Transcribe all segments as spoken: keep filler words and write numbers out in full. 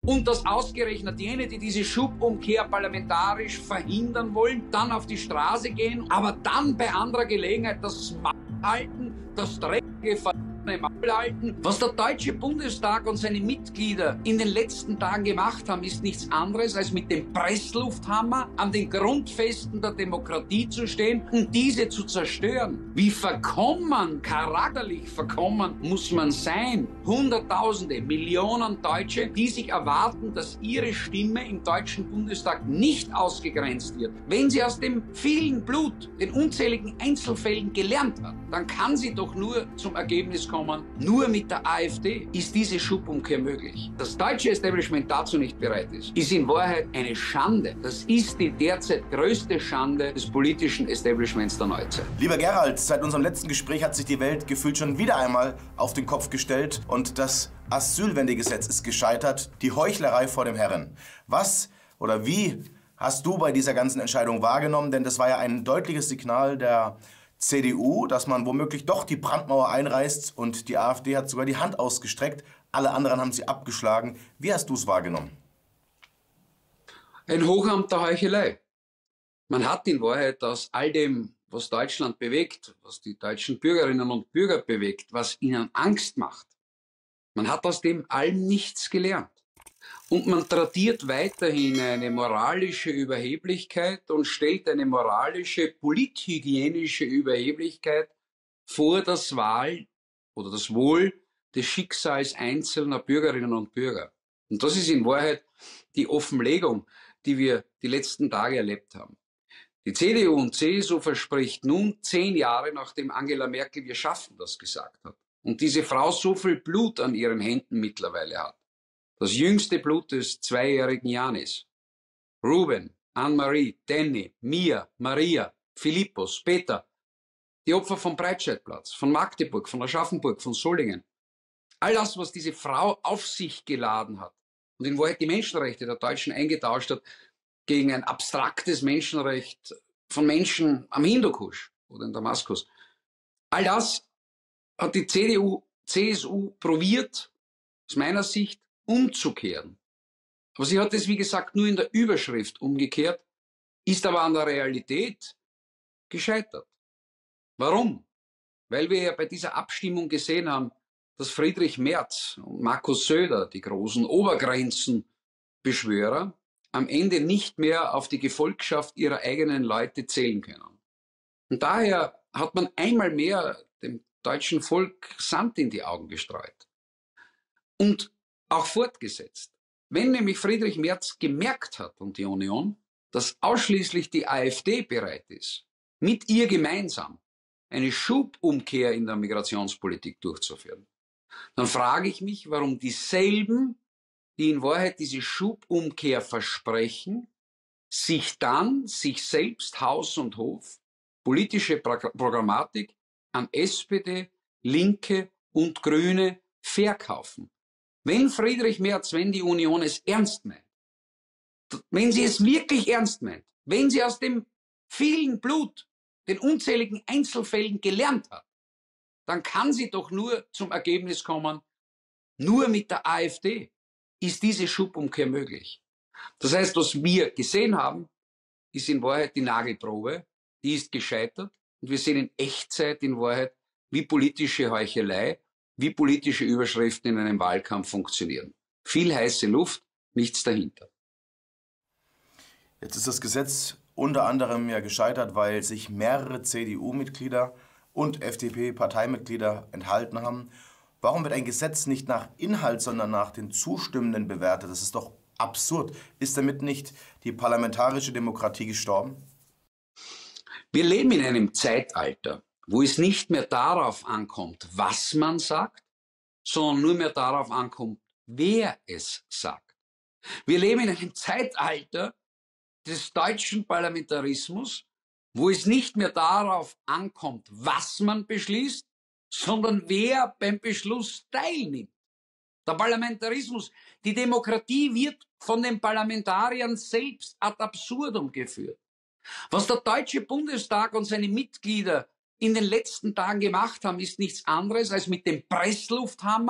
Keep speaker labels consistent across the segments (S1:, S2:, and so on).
S1: Und dass ausgerechnet jene, die diese Schubumkehr parlamentarisch verhindern wollen, dann auf die Straße gehen, aber dann bei anderer Gelegenheit das Maul halten, das dreckige Maul halten. Was der Deutsche Bundestag und seine Mitglieder in den letzten Tagen gemacht haben, ist nichts anderes, als mit dem Presslufthammer an den Grundfesten der Demokratie zu stehen und diese zu zerstören. Wie verkommen, charakterlich verkommen muss man sein. Hunderttausende, Millionen Deutsche, die sich erwarten, dass ihre Stimme im Deutschen Bundestag nicht ausgegrenzt wird. Wenn sie aus dem vielen Blut, den unzähligen Einzelfällen gelernt hat, dann kann sie doch nur zum Ergebnis kommen, nur mit der AfD ist diese Schubumkehr möglich. Das deutsche Establishment dazu nicht bereit ist, ist in Wahrheit eine Schande. Das ist die derzeit größte Schande des politischen Establishments der Neuzeit.
S2: Lieber Gerald, seit unserem letzten Gespräch hat sich die Welt gefühlt schon wieder einmal auf den Kopf gestellt und das Asylwendegesetz ist gescheitert. Die Heuchlerei vor dem Herren. Was oder wie hast du bei dieser ganzen Entscheidung wahrgenommen? Denn das war ja ein deutliches Signal der C D U, dass man womöglich doch die Brandmauer einreißt und die AfD hat sogar die Hand ausgestreckt. Alle anderen haben sie abgeschlagen. Wie hast du es wahrgenommen?
S1: Ein Hochamt der Heuchelei. Man hat in Wahrheit aus all dem, was Deutschland bewegt, was die deutschen Bürgerinnen und Bürger bewegt, was ihnen Angst macht, man hat aus dem allem nichts gelernt. Und man tradiert weiterhin eine moralische Überheblichkeit und stellt eine moralische, polithygienische Überheblichkeit vor das Wahl oder das Wohl des Schicksals einzelner Bürgerinnen und Bürger. Und das ist in Wahrheit die Offenlegung, die wir die letzten Tage erlebt haben. Die C D U und C S U verspricht nun, zehn Jahre nachdem Angela Merkel "Wir schaffen das" gesagt hat und diese Frau so viel Blut an ihren Händen mittlerweile hat. Das jüngste Blut des zweijährigen Janis. Ruben, Anne-Marie, Danny, Mia, Maria, Philippus, Peter. Die Opfer vom Breitscheidplatz, von Magdeburg, von Aschaffenburg, von Solingen. All das, was diese Frau auf sich geladen hat und in Wahrheit die Menschenrechte der Deutschen eingetauscht hat gegen ein abstraktes Menschenrecht von Menschen am Hindukusch oder in Damaskus. All das hat die C D U, C S U probiert, aus meiner Sicht, umzukehren. Aber sie hat es, wie gesagt, nur in der Überschrift umgekehrt, ist aber an der Realität gescheitert. Warum? Weil wir ja bei dieser Abstimmung gesehen haben, dass Friedrich Merz und Markus Söder, die großen Obergrenzenbeschwörer, am Ende nicht mehr auf die Gefolgschaft ihrer eigenen Leute zählen können. Und daher hat man einmal mehr dem deutschen Volk Sand in die Augen gestreut. Und auch fortgesetzt. Wenn nämlich Friedrich Merz gemerkt hat und die Union, dass ausschließlich die AfD bereit ist, mit ihr gemeinsam eine Schubumkehr in der Migrationspolitik durchzuführen, dann frage ich mich, warum dieselben, die in Wahrheit diese Schubumkehr versprechen, sich dann, sich selbst Haus und Hof, politische Programmatik an S P D, Linke und Grüne verkaufen. Wenn Friedrich Merz, wenn die Union es ernst meint, wenn sie es wirklich ernst meint, wenn sie aus dem vielen Blut, den unzähligen Einzelfällen gelernt hat, dann kann sie doch nur zum Ergebnis kommen, nur mit der AfD ist diese Schubumkehr möglich. Das heißt, was wir gesehen haben, ist in Wahrheit die Nagelprobe, die ist gescheitert und wir sehen in Echtzeit in Wahrheit, wie politische Heuchelei, wie politische Überschriften in einem Wahlkampf funktionieren. Viel heiße Luft, nichts dahinter.
S2: Jetzt ist das Gesetz unter anderem ja gescheitert, weil sich mehrere C D U-Mitglieder und F D P-Parteimitglieder enthalten haben. Warum wird ein Gesetz nicht nach Inhalt, sondern nach den Zustimmenden bewertet? Das ist doch absurd. Ist damit nicht die parlamentarische Demokratie gestorben?
S1: Wir leben in einem Zeitalter, wo es nicht mehr darauf ankommt, was man sagt, sondern nur mehr darauf ankommt, wer es sagt. Wir leben in einem Zeitalter des deutschen Parlamentarismus, wo es nicht mehr darauf ankommt, was man beschließt, sondern wer beim Beschluss teilnimmt. Der Parlamentarismus, die Demokratie wird von den Parlamentariern selbst ad absurdum geführt. Was der Deutsche Bundestag und seine Mitglieder in den letzten Tagen gemacht haben, ist nichts anderes, als mit dem Presslufthammer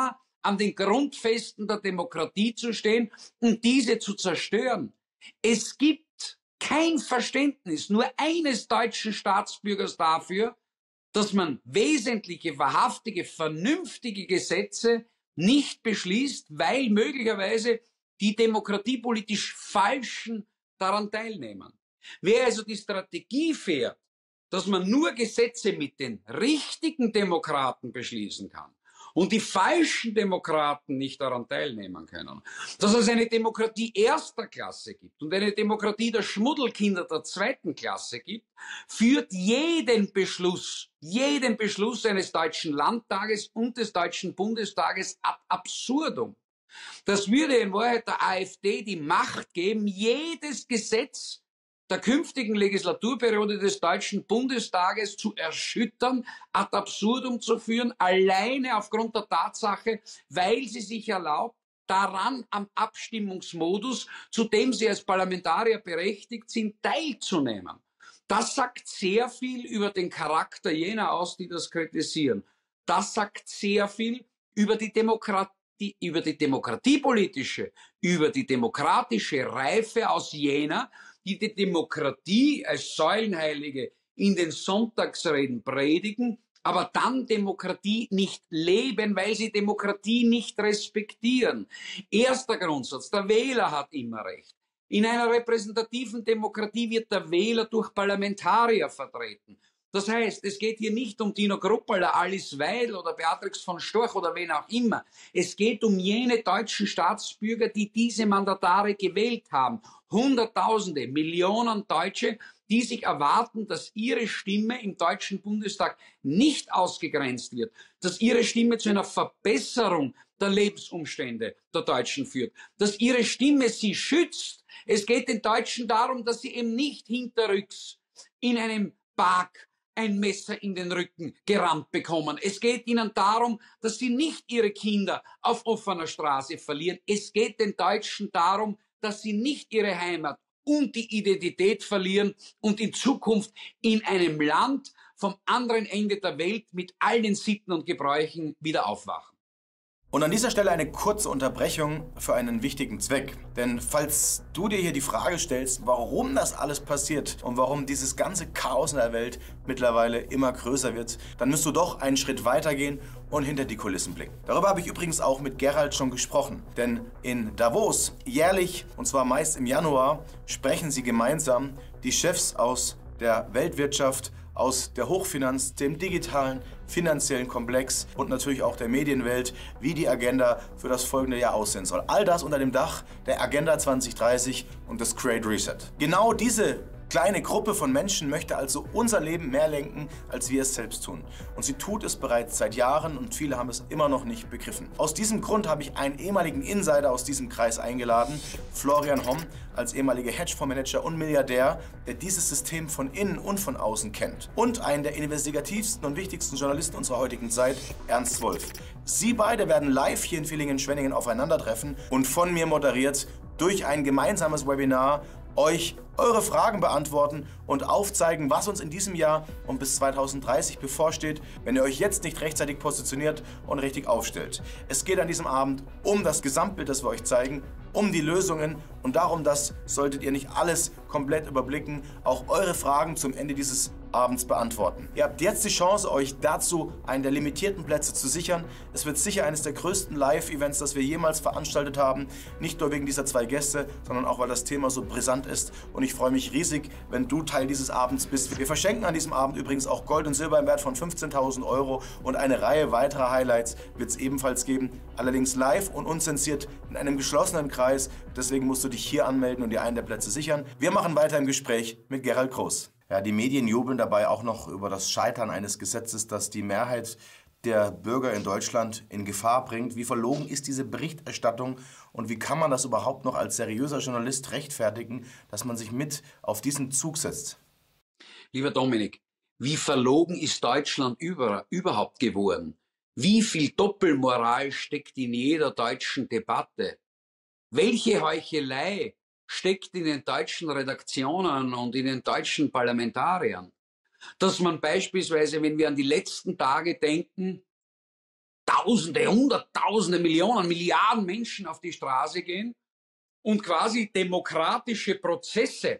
S1: an den Grundfesten der Demokratie zu stehen und diese zu zerstören. Es gibt kein Verständnis nur eines deutschen Staatsbürgers dafür, dass man wesentliche, wahrhaftige, vernünftige Gesetze nicht beschließt, weil möglicherweise die demokratiepolitisch Falschen daran teilnehmen. Wer also die Strategie fährt, dass man nur Gesetze mit den richtigen Demokraten beschließen kann und die falschen Demokraten nicht daran teilnehmen können, dass es eine Demokratie erster Klasse gibt und eine Demokratie der Schmuddelkinder der zweiten Klasse gibt, führt jeden Beschluss, jeden Beschluss eines deutschen Landtages und des deutschen Bundestages ad absurdum. Das würde in Wahrheit der AfD die Macht geben, jedes Gesetz der künftigen Legislaturperiode des Deutschen Bundestages zu erschüttern, ad absurdum zu führen, alleine aufgrund der Tatsache, weil sie sich erlaubt, daran am Abstimmungsmodus, zu dem sie als Parlamentarier berechtigt sind, teilzunehmen. Das sagt sehr viel über den Charakter jener aus, die das kritisieren. Das sagt sehr viel über die Demokratie. Die, über die demokratiepolitische, über die demokratische Reife aus jener, die die Demokratie als Säulenheilige in den Sonntagsreden predigen, aber dann Demokratie nicht leben, weil sie Demokratie nicht respektieren. Erster Grundsatz, der Wähler hat immer Recht. In einer repräsentativen Demokratie wird der Wähler durch Parlamentarier vertreten. Das heißt, es geht hier nicht um Dino Grupperler, Alice Weidel oder Beatrix von Storch oder wen auch immer. Es geht um jene deutschen Staatsbürger, die diese Mandatare gewählt haben. Hunderttausende, Millionen Deutsche, die sich erwarten, dass ihre Stimme im Deutschen Bundestag nicht ausgegrenzt wird, dass ihre Stimme zu einer Verbesserung der Lebensumstände der Deutschen führt, dass ihre Stimme sie schützt. Es geht den Deutschen darum, dass sie eben nicht hinterrücks in einem Park ein Messer in den Rücken gerammt bekommen. Es geht ihnen darum, dass sie nicht ihre Kinder auf offener Straße verlieren. Es geht den Deutschen darum, dass sie nicht ihre Heimat und die Identität verlieren und in Zukunft in einem Land vom anderen Ende der Welt mit all den Sitten und Gebräuchen wieder aufwachen.
S2: Und an dieser Stelle eine kurze Unterbrechung für einen wichtigen Zweck. Denn falls du dir hier die Frage stellst, warum das alles passiert und warum dieses ganze Chaos in der Welt mittlerweile immer größer wird, dann musst du doch einen Schritt weitergehen und hinter die Kulissen blicken. Darüber habe ich übrigens auch mit Gerald schon gesprochen. Denn in Davos jährlich, und zwar meist im Januar, sprechen sie gemeinsam die Chefs aus der Weltwirtschaft, aus der Hochfinanz, dem digitalen, finanziellen Komplex und natürlich auch der Medienwelt, wie die Agenda für das folgende Jahr aussehen soll. All das unter dem Dach der Agenda zwanzig dreißig und des Great Reset. Genau diese kleine Gruppe von Menschen möchte also unser Leben mehr lenken, als wir es selbst tun. Und sie tut es bereits seit Jahren und viele haben es immer noch nicht begriffen. Aus diesem Grund habe ich einen ehemaligen Insider aus diesem Kreis eingeladen, Florian Homm, als ehemaliger Hedgefondsmanager und Milliardär, der dieses System von innen und von außen kennt. Und einen der investigativsten und wichtigsten Journalisten unserer heutigen Zeit, Ernst Wolf. Sie beide werden live hier in Villingen-Schwenningen aufeinandertreffen und von mir moderiert durch ein gemeinsames Webinar euch eure Fragen beantworten und aufzeigen, was uns in diesem Jahr und bis zweitausenddreißig bevorsteht, wenn ihr euch jetzt nicht rechtzeitig positioniert und richtig aufstellt. Es geht an diesem Abend um das Gesamtbild, das wir euch zeigen, um die Lösungen und darum, dass, solltet ihr nicht alles komplett überblicken, auch eure Fragen zum Ende dieses Abends beantworten. Ihr habt jetzt die Chance, euch dazu einen der limitierten Plätze zu sichern. Es wird sicher eines der größten Live-Events, das wir jemals veranstaltet haben. Nicht nur wegen dieser zwei Gäste, sondern auch, weil das Thema so brisant ist. Und ich freue mich riesig, wenn du Teil dieses Abends bist. Wir verschenken an diesem Abend übrigens auch Gold und Silber im Wert von fünfzehntausend Euro und eine Reihe weiterer Highlights wird es ebenfalls geben. Allerdings live und unzensiert in einem geschlossenen Kreis. Deswegen musst du dich hier anmelden und dir einen der Plätze sichern. Wir machen weiter im Gespräch mit Gerald Groß. Ja, die Medien jubeln dabei auch noch über das Scheitern eines Gesetzes, das die Mehrheit der Bürger in Deutschland in Gefahr bringt. Wie verlogen ist diese Berichterstattung und wie kann man das überhaupt noch als seriöser Journalist rechtfertigen, dass man sich mit auf diesen Zug setzt?
S1: Lieber Dominik, wie verlogen ist Deutschland über, überhaupt geworden? Wie viel Doppelmoral steckt in jeder deutschen Debatte? Welche Heuchelei steckt in den deutschen Redaktionen und in den deutschen Parlamentariern? Dass man beispielsweise, wenn wir an die letzten Tage denken, Tausende, Hunderttausende, Millionen, Milliarden Menschen auf die Straße gehen und quasi demokratische Prozesse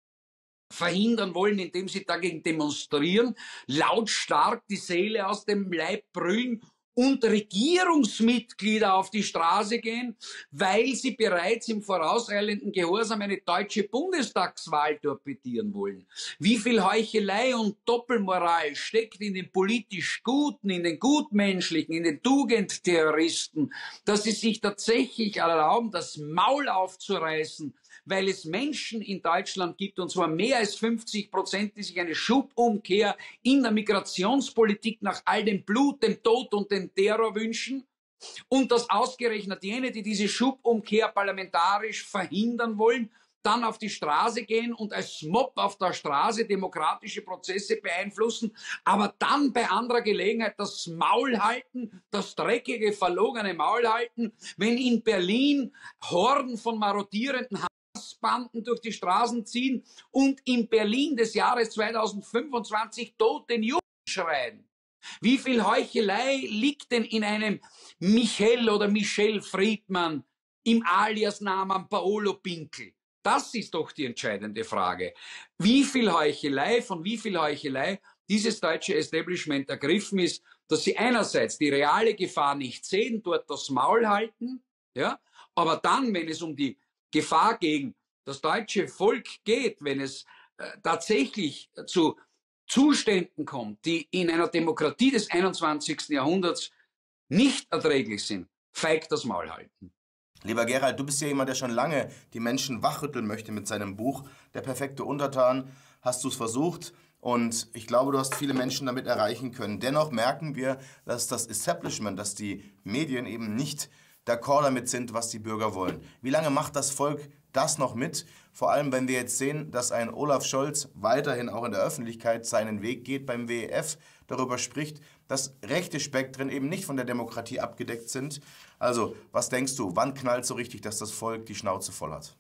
S1: verhindern wollen, indem sie dagegen demonstrieren, lautstark die Seele aus dem Leib brüllen und Regierungsmitglieder auf die Straße gehen, weil sie bereits im vorauseilenden Gehorsam eine deutsche Bundestagswahl torpedieren wollen. Wie viel Heuchelei und Doppelmoral steckt in den politisch Guten, in den Gutmenschlichen, in den Tugendterroristen, dass sie sich tatsächlich erlauben, das Maul aufzureißen, weil es Menschen in Deutschland gibt, und zwar mehr als fünfzig Prozent, die sich eine Schubumkehr in der Migrationspolitik nach all dem Blut, dem Tod und dem Terror wünschen, und dass ausgerechnet jene, die diese Schubumkehr parlamentarisch verhindern wollen, dann auf die Straße gehen und als Mob auf der Straße demokratische Prozesse beeinflussen, aber dann bei anderer Gelegenheit das Maul halten, das dreckige, verlogene Maul halten, wenn in Berlin Horden von marodierenden Banden durch die Straßen ziehen und in Berlin des Jahres zweitausendfünfundzwanzig toten Juden schreien. Wie viel Heuchelei liegt denn in einem Michael oder Michel Friedmann im Aliasnamen Paolo Pinkel? Das ist doch die entscheidende Frage. Wie viel Heuchelei, von wie viel Heuchelei dieses deutsche Establishment ergriffen ist, dass sie einerseits die reale Gefahr nicht sehen, dort das Maul halten, ja, aber dann, wenn es um die Gefahr gegen das deutsche Volk geht, wenn es äh, tatsächlich zu Zuständen kommt, die in einer Demokratie des einundzwanzigsten Jahrhunderts nicht erträglich sind, feigt das Maul halten.
S2: Lieber Gerald, du bist ja jemand, der schon lange die Menschen wachrütteln möchte mit seinem Buch Der perfekte Untertan. Hast du es versucht? Und ich glaube, du hast viele Menschen damit erreichen können. Dennoch merken wir, dass das Establishment, dass die Medien eben nicht d'accord damit sind, was die Bürger wollen. Wie lange macht das Volk das noch mit? Vor allem, wenn wir jetzt sehen, dass ein Olaf Scholz weiterhin auch in der Öffentlichkeit seinen Weg geht, beim W E F darüber spricht, dass rechte Spektren eben nicht von der Demokratie abgedeckt sind. Also, was denkst du, wann knallt so richtig, dass das Volk die Schnauze voll hat?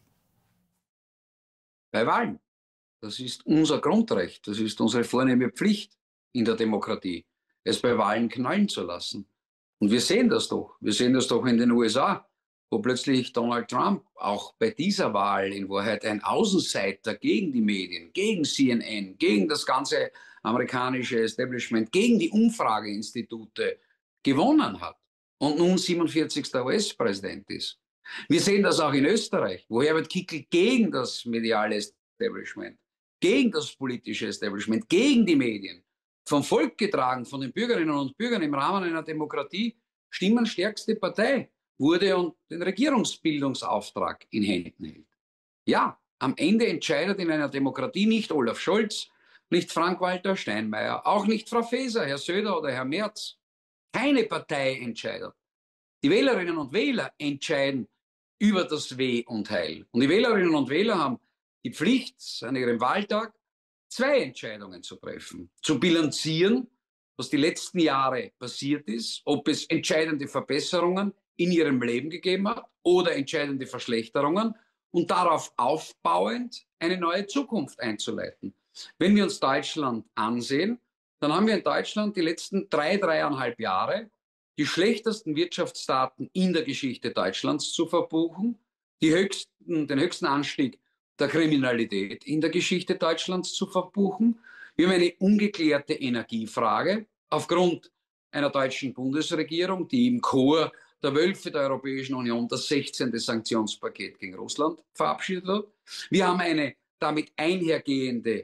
S1: Bei Wahlen. Das ist unser Grundrecht, das ist unsere vornehme Pflicht in der Demokratie, es bei Wahlen knallen zu lassen. Und wir sehen das doch. Wir sehen das doch in den U S A, wo plötzlich Donald Trump auch bei dieser Wahl in Wahrheit ein Außenseiter gegen die Medien, gegen C N N, gegen das ganze amerikanische Establishment, gegen die Umfrageinstitute gewonnen hat und nun siebenundvierzigster U S-Präsident ist. Wir sehen das auch in Österreich, wo Herbert Kickl gegen das mediale Establishment, gegen das politische Establishment, gegen die Medien, vom Volk getragen, von den Bürgerinnen und Bürgern im Rahmen einer Demokratie, stimmenstärkste Partei wurde und den Regierungsbildungsauftrag in Händen hält. Ja, am Ende entscheidet in einer Demokratie nicht Olaf Scholz, nicht Frank-Walter Steinmeier, auch nicht Frau Faeser, Herr Söder oder Herr Merz. Keine Partei entscheidet. Die Wählerinnen und Wähler entscheiden über das Weh und Heil. Und die Wählerinnen und Wähler haben die Pflicht, an ihrem Wahltag zwei Entscheidungen zu treffen. Zu bilanzieren, was die letzten Jahre passiert ist, ob es entscheidende Verbesserungen in ihrem Leben gegeben hat oder entscheidende Verschlechterungen und darauf aufbauend eine neue Zukunft einzuleiten. Wenn wir uns Deutschland ansehen, dann haben wir in Deutschland die letzten drei, dreieinhalb Jahre die schlechtesten Wirtschaftsdaten in der Geschichte Deutschlands zu verbuchen, die höchsten, den höchsten Anstieg der Kriminalität in der Geschichte Deutschlands zu verbuchen. Wir haben eine ungeklärte Energiefrage aufgrund einer deutschen Bundesregierung, die im Chor der Wölfe der Europäischen Union das sechzehnte Sanktionspaket gegen Russland verabschiedet hat. Wir haben eine damit einhergehende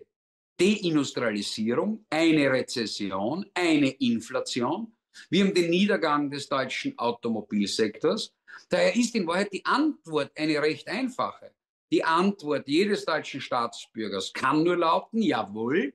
S1: Deindustrialisierung, eine Rezession, eine Inflation. Wir haben den Niedergang des deutschen Automobilsektors. Daher ist in Wahrheit die Antwort eine recht einfache. Die Antwort jedes deutschen Staatsbürgers kann nur lauten, jawohl,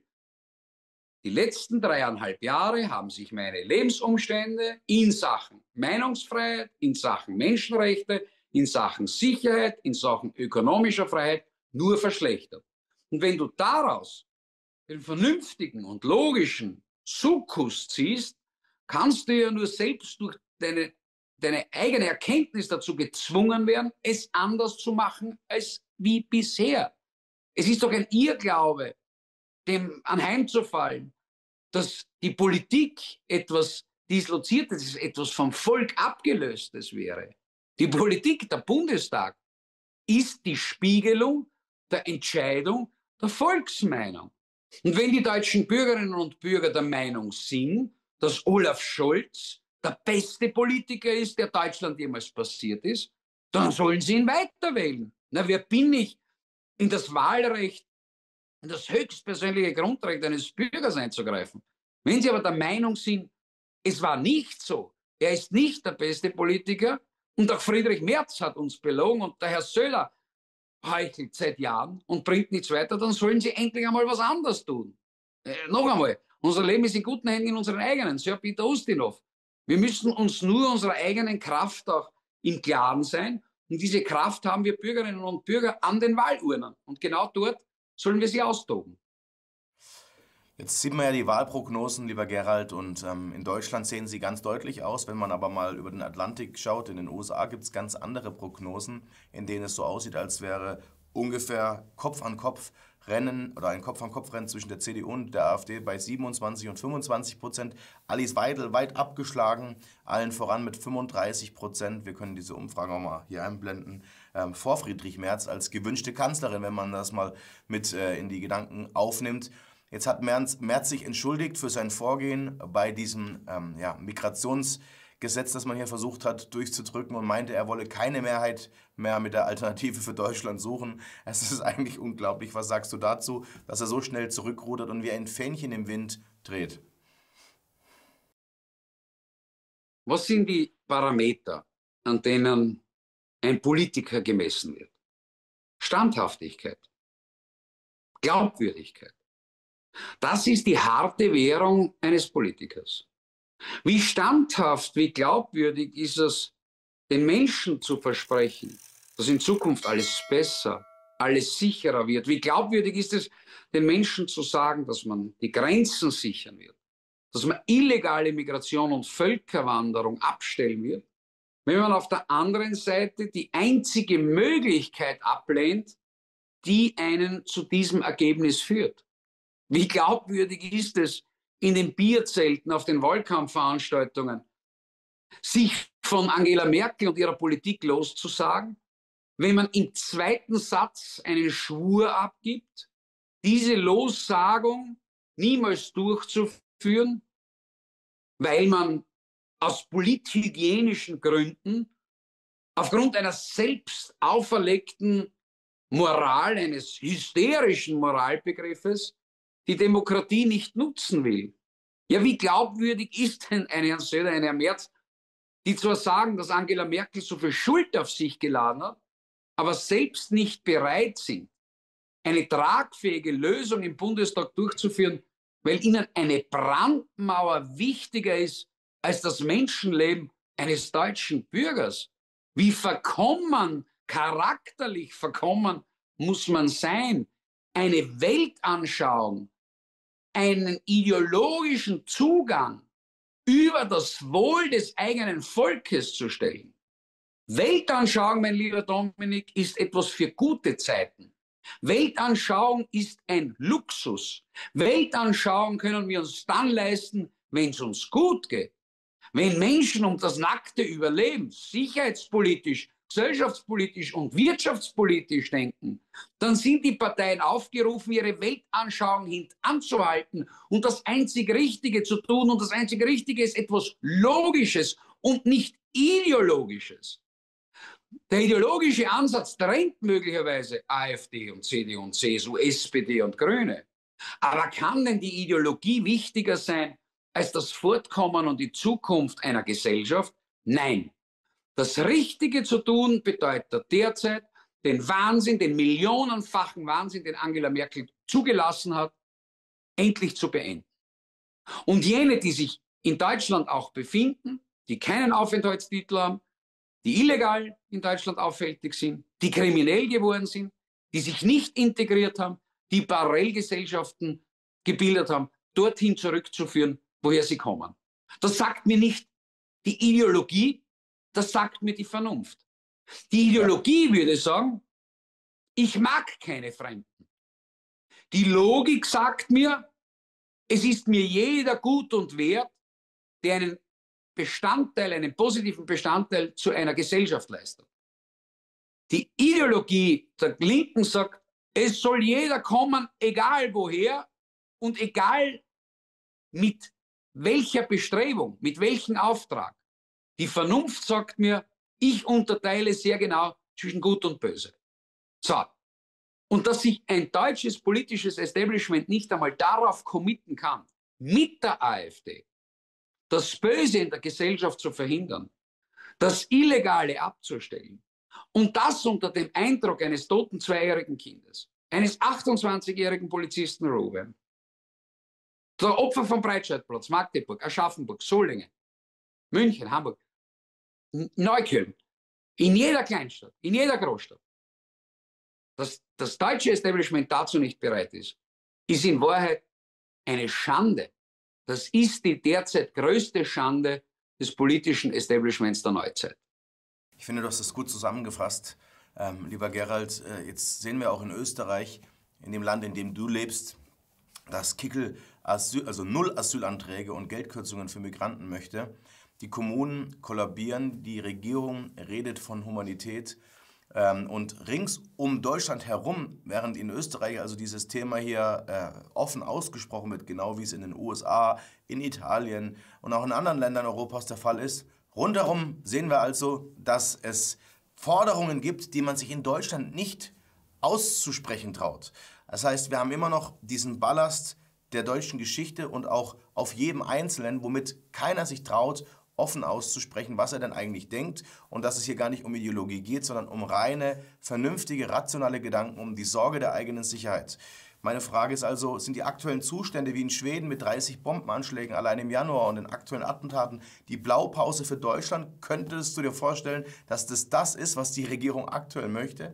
S1: die letzten dreieinhalb Jahre haben sich meine Lebensumstände in Sachen Meinungsfreiheit, in Sachen Menschenrechte, in Sachen Sicherheit, in Sachen ökonomischer Freiheit nur verschlechtert. Und wenn du daraus den vernünftigen und logischen Sukkus ziehst, kannst du ja nur selbst durch deine, deine eigene Erkenntnis dazu gezwungen werden, es anders zu machen als wie bisher. Es ist doch ein Irrglaube, dem anheimzufallen, dass die Politik etwas Disloziertes, etwas vom Volk abgelöstes wäre. Die Politik, der Bundestag, ist die Spiegelung der Entscheidung der Volksmeinung. Und wenn die deutschen Bürgerinnen und Bürger der Meinung sind, dass Olaf Scholz der beste Politiker ist, der Deutschland jemals passiert ist, dann sollen sie ihn weiterwählen. Na, wer bin ich, in das Wahlrecht, in das höchstpersönliche Grundrecht eines Bürgers einzugreifen? Wenn sie aber der Meinung sind, es war nicht so, er ist nicht der beste Politiker, und auch Friedrich Merz hat uns belogen und der Herr Söder heuchelt seit Jahren und bringt nichts weiter, dann sollen sie endlich einmal was anderes tun. Äh, noch einmal, unser Leben ist in guten Händen, in unseren eigenen, Sir Peter Ustinov. Wir müssen uns nur unserer eigenen Kraft auch im Klaren sein, und diese Kraft haben wir Bürgerinnen und Bürger an den Wahlurnen, und genau dort sollen wir sie austoben.
S2: Jetzt sieht man ja die Wahlprognosen, lieber Gerald, und ähm, in Deutschland sehen sie ganz deutlich aus. Wenn man aber mal über den Atlantik schaut, in den U S A gibt es ganz andere Prognosen, in denen es so aussieht, als wäre ungefähr Kopf an Kopf Rennen oder ein Kopf an Kopf Rennen zwischen der C D U und der AfD bei siebenundzwanzig und fünfundzwanzig Prozent. Alice Weidel weit abgeschlagen, allen voran mit fünfunddreißig Prozent. Wir können diese Umfrage auch mal hier einblenden. Ähm, vor Friedrich Merz als gewünschte Kanzlerin, wenn man das mal mit äh, in die Gedanken aufnimmt. Jetzt hat Merz, Merz sich entschuldigt für sein Vorgehen bei diesem ähm, ja, Migrationsgesetz, das man hier versucht hat durchzudrücken, und meinte, er wolle keine Mehrheit mehr mit der Alternative für Deutschland suchen. Es ist eigentlich unglaublich. Was sagst du dazu, dass er so schnell zurückrudert und wie ein Fähnchen im Wind dreht?
S1: Was sind die Parameter, an denen ein Politiker gemessen wird? Standhaftigkeit, Glaubwürdigkeit. Das ist die harte Währung eines Politikers. Wie standhaft, wie glaubwürdig ist es, den Menschen zu versprechen, dass in Zukunft alles besser, alles sicherer wird? Wie glaubwürdig ist es, den Menschen zu sagen, dass man die Grenzen sichern wird, dass man illegale Migration und Völkerwanderung abstellen wird, wenn man auf der anderen Seite die einzige Möglichkeit ablehnt, die einen zu diesem Ergebnis führt? Wie glaubwürdig ist es, in den Bierzelten, auf den Wahlkampfveranstaltungen, sich von Angela Merkel und ihrer Politik loszusagen, wenn man im zweiten Satz einen Schwur abgibt, diese Lossagung niemals durchzuführen, weil man aus polithygienischen Gründen aufgrund einer selbst auferlegten Moral, eines hysterischen Moralbegriffes, die Demokratie nicht nutzen will? Ja, wie glaubwürdig ist denn ein Herr Söder, ein Herr Merz, die zwar sagen, dass Angela Merkel so viel Schuld auf sich geladen hat, aber selbst nicht bereit sind, eine tragfähige Lösung im Bundestag durchzuführen, weil ihnen eine Brandmauer wichtiger ist als das Menschenleben eines deutschen Bürgers? Wie verkommen, charakterlich verkommen muss man sein, eine Weltanschauung, einen ideologischen Zugang über das Wohl des eigenen Volkes zu stellen? Weltanschauung, mein lieber Dominik, ist etwas für gute Zeiten. Weltanschauung ist ein Luxus. Weltanschauung können wir uns dann leisten, wenn es uns gut geht. Wenn Menschen um das nackte Überleben sicherheitspolitisch, gesellschaftspolitisch und wirtschaftspolitisch denken, dann sind die Parteien aufgerufen, ihre Weltanschauung hintanzuhalten und das einzig Richtige zu tun. Und das einzig Richtige ist etwas Logisches und nicht Ideologisches. Der ideologische Ansatz trennt möglicherweise AfD und C D U und C S U, S P D und Grüne. Aber kann denn die Ideologie wichtiger sein als das Fortkommen und die Zukunft einer Gesellschaft? Nein. Das Richtige zu tun bedeutet derzeit, den Wahnsinn, den millionenfachen Wahnsinn, den Angela Merkel zugelassen hat, endlich zu beenden. Und jene, die sich in Deutschland auch befinden, die keinen Aufenthaltstitel haben, die illegal in Deutschland auffällig sind, die kriminell geworden sind, die sich nicht integriert haben, die Parallelgesellschaften gebildet haben, dorthin zurückzuführen, woher sie kommen. Das sagt mir nicht die Ideologie, das sagt mir die Vernunft. Die Ideologie würde sagen, ich mag keine Fremden. Die Logik sagt mir, es ist mir jeder gut und wert, der einen Bestandteil, einen positiven Bestandteil zu einer Gesellschaft leistet. Die Ideologie der Linken sagt, es soll jeder kommen, egal woher und egal mit welcher Bestrebung, mit welchem Auftrag. Die Vernunft sagt mir, ich unterteile sehr genau zwischen Gut und Böse. So. Und dass sich ein deutsches politisches Establishment nicht einmal darauf committen kann, mit der AfD das Böse in der Gesellschaft zu verhindern, das Illegale abzustellen und das unter dem Eindruck eines toten zweijährigen Kindes, eines achtundzwanzigjährigen Polizisten Ruben, der Opfer vom Breitscheidplatz, Magdeburg, Aschaffenburg, Solingen, München, Hamburg, Neukölln, in jeder Kleinstadt, in jeder Großstadt, dass das deutsche Establishment dazu nicht bereit ist, ist in Wahrheit eine Schande. Das ist die derzeit größte Schande des politischen Establishments der Neuzeit.
S2: Ich finde, du hast das gut zusammengefasst. Ähm, lieber Gerald, äh, jetzt sehen wir auch in Österreich, in dem Land, in dem du lebst, dass Kickl Asyl, also null Asylanträge und Geldkürzungen für Migranten möchte. Die Kommunen kollabieren, die Regierung redet von Humanität. Ähm, und rings um Deutschland herum, während in Österreich also dieses Thema hier äh, offen ausgesprochen wird, genau wie es in den U S A, in Italien und auch in anderen Ländern Europas der Fall ist, rundherum sehen wir also, dass es Forderungen gibt, die man sich in Deutschland nicht auszusprechen traut. Das heißt, wir haben immer noch diesen Ballast der deutschen Geschichte und auch auf jedem Einzelnen, womit keiner sich traut, offen auszusprechen, was er denn eigentlich denkt und dass es hier gar nicht um Ideologie geht, sondern um reine, vernünftige, rationale Gedanken, um die Sorge der eigenen Sicherheit. Meine Frage ist also, sind die aktuellen Zustände wie in Schweden mit dreißig Bombenanschlägen allein im Januar und den aktuellen Attentaten die Blaupause für Deutschland? Könntest du dir vorstellen, dass das das ist, was die Regierung aktuell möchte?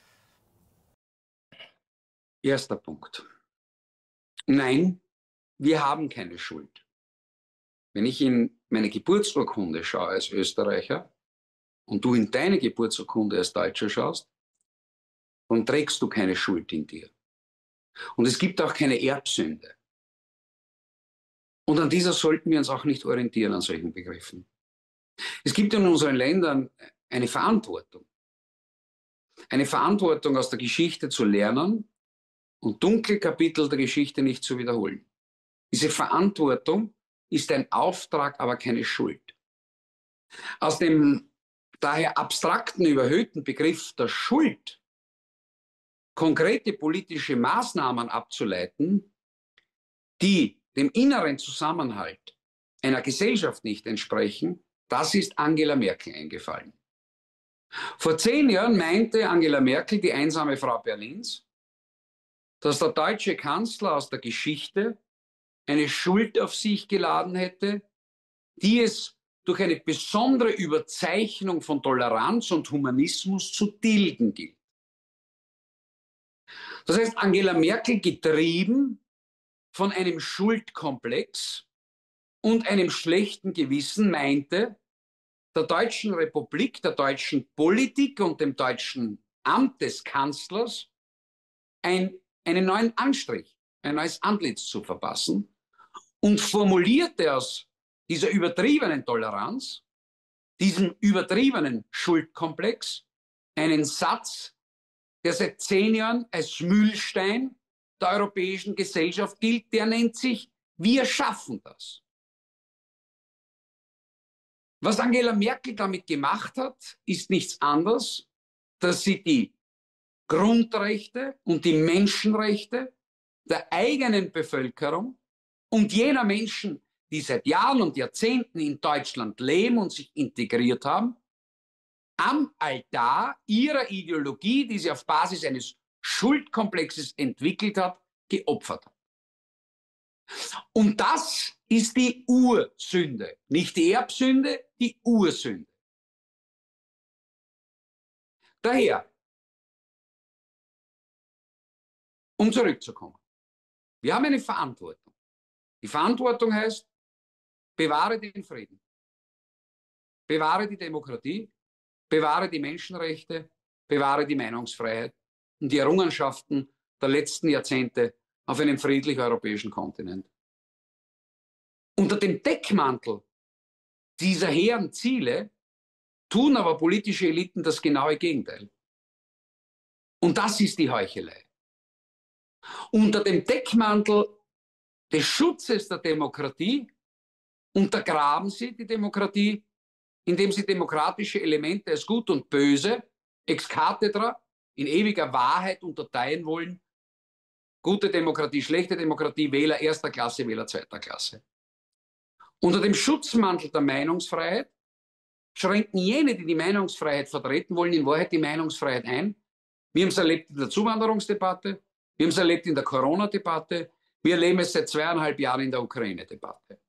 S1: Erster Punkt. Nein, wir haben keine Schuld. Wenn ich in meine Geburtsurkunde schaue als Österreicher und du in deine Geburtsurkunde als Deutscher schaust, dann trägst du keine Schuld in dir. Und es gibt auch keine Erbsünde. Und an dieser sollten wir uns auch nicht orientieren, an solchen Begriffen. Es gibt in unseren Ländern eine Verantwortung. Eine Verantwortung aus der Geschichte zu lernen und dunkle Kapitel der Geschichte nicht zu wiederholen. Diese Verantwortung ist ein Auftrag, aber keine Schuld. Aus dem daher abstrakten, überhöhten Begriff der Schuld konkrete politische Maßnahmen abzuleiten, die dem inneren Zusammenhalt einer Gesellschaft nicht entsprechen, das ist Angela Merkel eingefallen. Vor zehn Jahren meinte Angela Merkel, die einsame Frau Berlins, dass der deutsche Kanzler aus der Geschichte eine Schuld auf sich geladen hätte, die es durch eine besondere Überzeichnung von Toleranz und Humanismus zu tilgen gilt. Das heißt, Angela Merkel, getrieben von einem Schuldkomplex und einem schlechten Gewissen, meinte, der Deutschen Republik, der deutschen Politik und dem deutschen Amt des Kanzlers ein, einen neuen Anstrich, ein neues Antlitz zu verpassen, und formulierte aus dieser übertriebenen Toleranz, diesem übertriebenen Schuldkomplex, einen Satz, der seit zehn Jahren als Mühlstein der europäischen Gesellschaft gilt, der nennt sich: Wir schaffen das. Was Angela Merkel damit gemacht hat, ist nichts anderes, dass sie die Grundrechte und die Menschenrechte der eigenen Bevölkerung und jener Menschen, die seit Jahren und Jahrzehnten in Deutschland leben und sich integriert haben, am Altar ihrer Ideologie, die sie auf Basis eines Schuldkomplexes entwickelt hat, geopfert hat. Und das ist die Ursünde. Nicht die Erbsünde, die Ursünde. Daher, um zurückzukommen, wir haben eine Verantwortung. Die Verantwortung heißt, bewahre den Frieden, bewahre die Demokratie, bewahre die Menschenrechte, bewahre die Meinungsfreiheit und die Errungenschaften der letzten Jahrzehnte auf einem friedlich europäischen Kontinent. Unter dem Deckmantel dieser hehren Ziele tun aber politische Eliten das genaue Gegenteil. Und das ist die Heuchelei. Unter dem Deckmantel des Schutzes der Demokratie untergraben sie die Demokratie, indem sie demokratische Elemente als gut und böse ex cathedra in ewiger Wahrheit unterteilen wollen. Gute Demokratie, schlechte Demokratie, Wähler erster Klasse, Wähler zweiter Klasse. Unter dem Schutzmantel der Meinungsfreiheit schränken jene, die die Meinungsfreiheit vertreten wollen, in Wahrheit die Meinungsfreiheit ein. Wir haben es erlebt in der Zuwanderungsdebatte, wir haben es erlebt in der Corona-Debatte, wir erleben es seit zweieinhalb Jahren in der Ukraine-Debatte.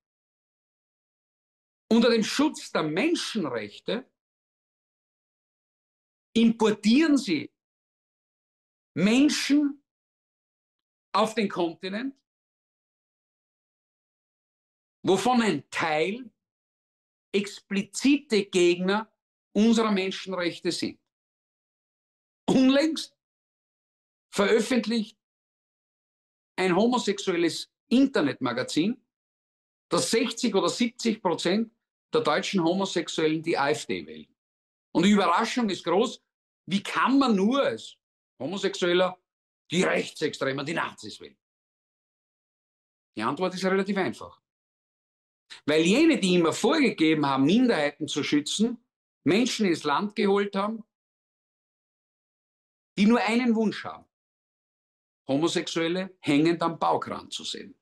S1: Unter dem Schutz der Menschenrechte importieren sie Menschen auf den Kontinent, wovon ein Teil explizite Gegner unserer Menschenrechte sind. Unlängst veröffentlicht ein homosexuelles Internetmagazin, dass sechzig oder siebzig Prozent der deutschen Homosexuellen die AfD wählen. Und die Überraschung ist groß, wie kann man nur als Homosexueller die Rechtsextremen, die Nazis wählen? Die Antwort ist relativ einfach. Weil jene, die immer vorgegeben haben, Minderheiten zu schützen, Menschen ins Land geholt haben, die nur einen Wunsch haben: Homosexuelle hängend am Baukran zu sehen.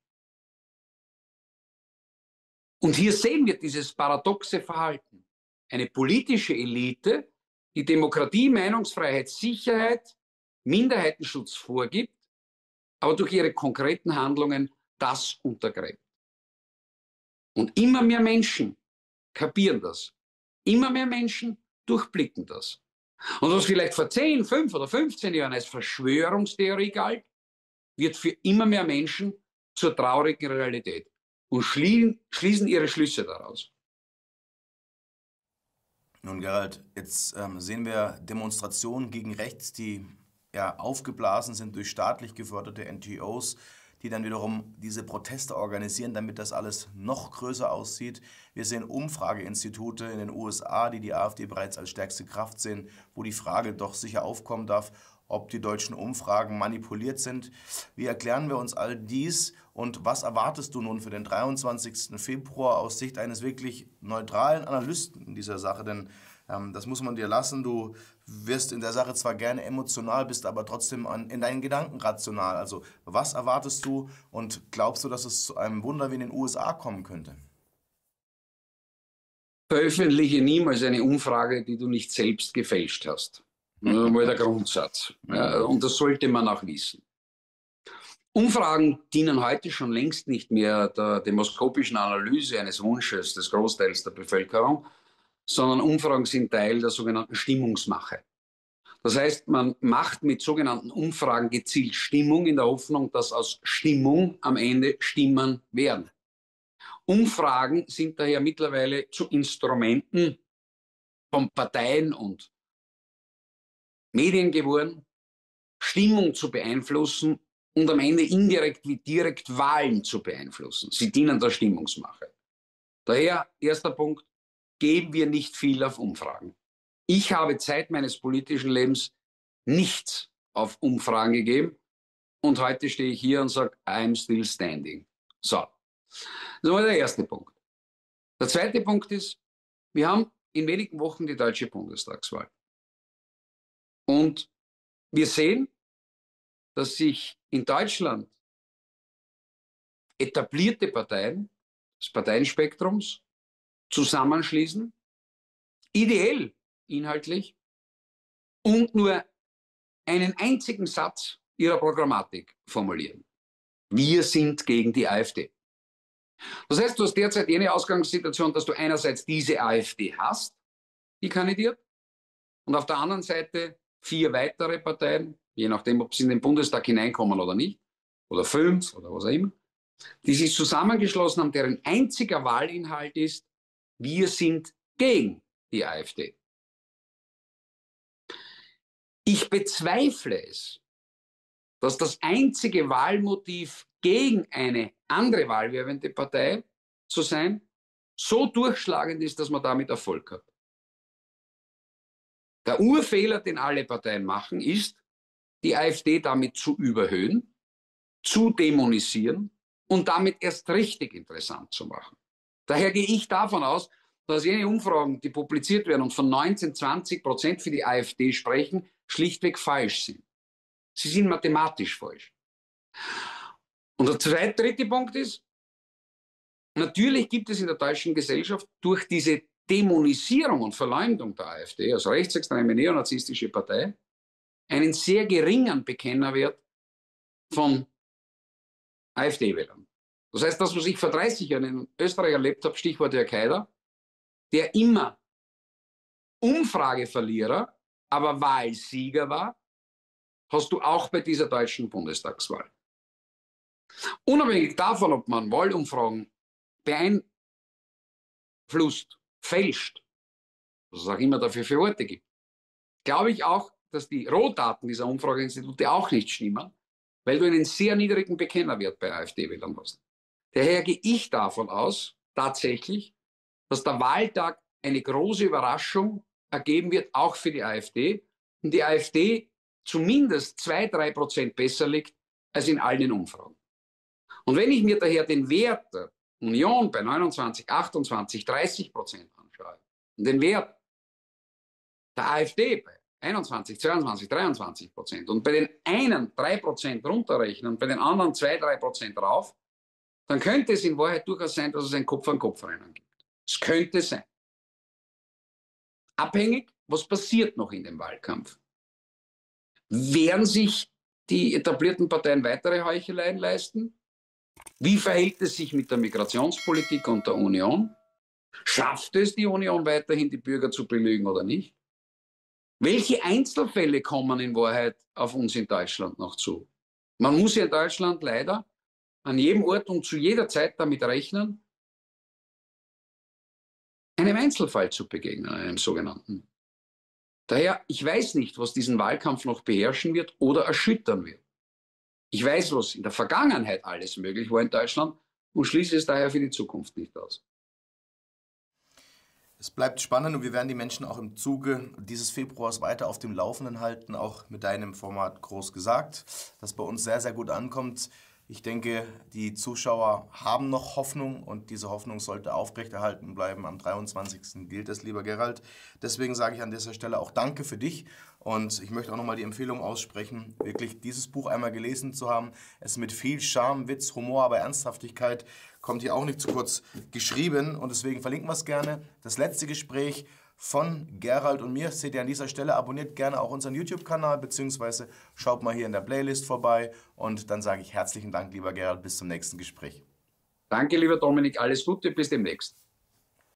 S1: Und hier sehen wir dieses paradoxe Verhalten. Eine politische Elite, die Demokratie, Meinungsfreiheit, Sicherheit, Minderheitenschutz vorgibt, aber durch ihre konkreten Handlungen das untergräbt. Und immer mehr Menschen kapieren das. Immer mehr Menschen durchblicken das. Und was vielleicht vor zehn, fünf oder fünfzehn Jahren als Verschwörungstheorie galt, wird für immer mehr Menschen zur traurigen Realität und schließen ihre Schlüsse daraus.
S2: Nun, Gerald, jetzt ähm, sehen wir Demonstrationen gegen rechts, die ja aufgeblasen sind durch staatlich geförderte N G Os, die dann wiederum diese Proteste organisieren, damit das alles noch größer aussieht. Wir sehen Umfrageinstitute in den U S A, die die AfD bereits als stärkste Kraft sehen, wo die Frage doch sicher aufkommen darf, ob die deutschen Umfragen manipuliert sind. Wie erklären wir uns all dies und was erwartest du nun für den dreiundzwanzigsten Februar aus Sicht eines wirklich neutralen Analysten in dieser Sache? Denn ähm, das muss man dir lassen, du wirst in der Sache zwar gerne emotional, bist aber trotzdem an, in deinen Gedanken rational. Also was erwartest du und glaubst du, dass es zu einem Wunder wie in den U S A kommen könnte?
S1: Veröffentliche niemals eine Umfrage, die du nicht selbst gefälscht hast. Das ist mal der Grundsatz. Ja, und das sollte man auch wissen. Umfragen dienen heute schon längst nicht mehr der demoskopischen Analyse eines Wunsches des Großteils der Bevölkerung, sondern Umfragen sind Teil der sogenannten Stimmungsmache. Das heißt, man macht mit sogenannten Umfragen gezielt Stimmung in der Hoffnung, dass aus Stimmung am Ende Stimmen werden. Umfragen sind daher mittlerweile zu Instrumenten von Parteien und Medien geworden, Stimmung zu beeinflussen und am Ende indirekt wie direkt Wahlen zu beeinflussen. Sie dienen der Stimmungsmache. Daher, erster Punkt, geben wir nicht viel auf Umfragen. Ich habe Zeit meines politischen Lebens nichts auf Umfragen gegeben und heute stehe ich hier und sage, I'm still standing. So, das war der erste Punkt. Der zweite Punkt ist, wir haben in wenigen Wochen die deutsche Bundestagswahl. Und wir sehen, dass sich in Deutschland etablierte Parteien des Parteienspektrums zusammenschließen, ideell, inhaltlich, und nur einen einzigen Satz ihrer Programmatik formulieren. Wir sind gegen die AfD. Das heißt, du hast derzeit jene Ausgangssituation, dass du einerseits diese AfD hast, die kandidiert, und auf der anderen Seite vier weitere Parteien, je nachdem, ob sie in den Bundestag hineinkommen oder nicht, oder fünf oder was auch immer, die sich zusammengeschlossen haben, deren einziger Wahlinhalt ist, wir sind gegen die AfD. Ich bezweifle es, dass das einzige Wahlmotiv gegen eine andere wahlwerbende Partei zu sein, so durchschlagend ist, dass man damit Erfolg hat. Der Urfehler, den alle Parteien machen, ist, die AfD damit zu überhöhen, zu dämonisieren und damit erst richtig interessant zu machen. Daher gehe ich davon aus, dass jene Umfragen, die publiziert werden und von neunzehn, zwanzig Prozent für die AfD sprechen, schlichtweg falsch sind. Sie sind mathematisch falsch. Und der zweite, dritte Punkt ist, natürlich gibt es in der deutschen Gesellschaft durch diese Dämonisierung und Verleumdung der AfD als rechtsextreme neonazistische Partei einen sehr geringen Bekennerwert von AfD-Wählern. Das heißt, das, was ich vor dreißig Jahren in Österreich erlebt habe, Stichwort Jörg Haider, der immer Umfrageverlierer, aber Wahlsieger war, hast du auch bei dieser deutschen Bundestagswahl. Unabhängig davon, ob man Wahlumfragen beeinflusst, fälscht, was es auch immer dafür für Orte gibt, glaube ich auch, dass die Rohdaten dieser Umfrageinstitute auch nicht stimmen, weil du einen sehr niedrigen Bekennerwert bei AfD-Wählern hast. Daher gehe ich davon aus, tatsächlich, dass der Wahltag eine große Überraschung ergeben wird, auch für die AfD, und die AfD zumindest zwei, drei Prozent besser liegt als in allen Umfragen. Und wenn ich mir daher den Wert der Union bei neunundzwanzig, achtundzwanzig, dreißig Prozent anschaue und den Wert der AfD bei einundzwanzig, zweiundzwanzig, dreiundzwanzig Prozent und bei den einen drei Prozent runterrechnen und bei den anderen zwei, drei Prozent rauf, dann könnte es in Wahrheit durchaus sein, dass es ein Kopf-an-Kopf-Rennen gibt. Es könnte sein. Abhängig, was passiert noch in dem Wahlkampf? Werden sich die etablierten Parteien weitere Heucheleien leisten? Wie verhält es sich mit der Migrationspolitik und der Union? Schafft es die Union weiterhin, die Bürger zu belügen oder nicht? Welche Einzelfälle kommen in Wahrheit auf uns in Deutschland noch zu? Man muss ja in Deutschland leider an jedem Ort und zu jeder Zeit damit rechnen, einem Einzelfall zu begegnen, einem sogenannten. Daher, ich weiß nicht, was diesen Wahlkampf noch beherrschen wird oder erschüttern wird. Ich weiß, was in der Vergangenheit alles möglich war in Deutschland und schließe es daher für die Zukunft nicht aus.
S2: Es bleibt spannend und wir werden die Menschen auch im Zuge dieses Februars weiter auf dem Laufenden halten, auch mit deinem Format Groß gesagt, das bei uns sehr, sehr gut ankommt. Ich denke, die Zuschauer haben noch Hoffnung und diese Hoffnung sollte aufrechterhalten bleiben. Am dreiundzwanzigsten gilt es, lieber Gerald. Deswegen sage ich an dieser Stelle auch Danke für dich und ich möchte auch nochmal die Empfehlung aussprechen, wirklich dieses Buch einmal gelesen zu haben. Es mit viel Charme, Witz, Humor, aber Ernsthaftigkeit kommt hier auch nicht zu kurz geschrieben und deswegen verlinken wir es gerne. Das letzte Gespräch von Gerald und mir seht ihr an dieser Stelle. Abonniert gerne auch unseren YouTube-Kanal, beziehungsweise schaut mal hier in der Playlist vorbei. Und dann sage ich herzlichen Dank, lieber Gerald, bis zum nächsten Gespräch.
S1: Danke, lieber Dominik, alles Gute, bis demnächst.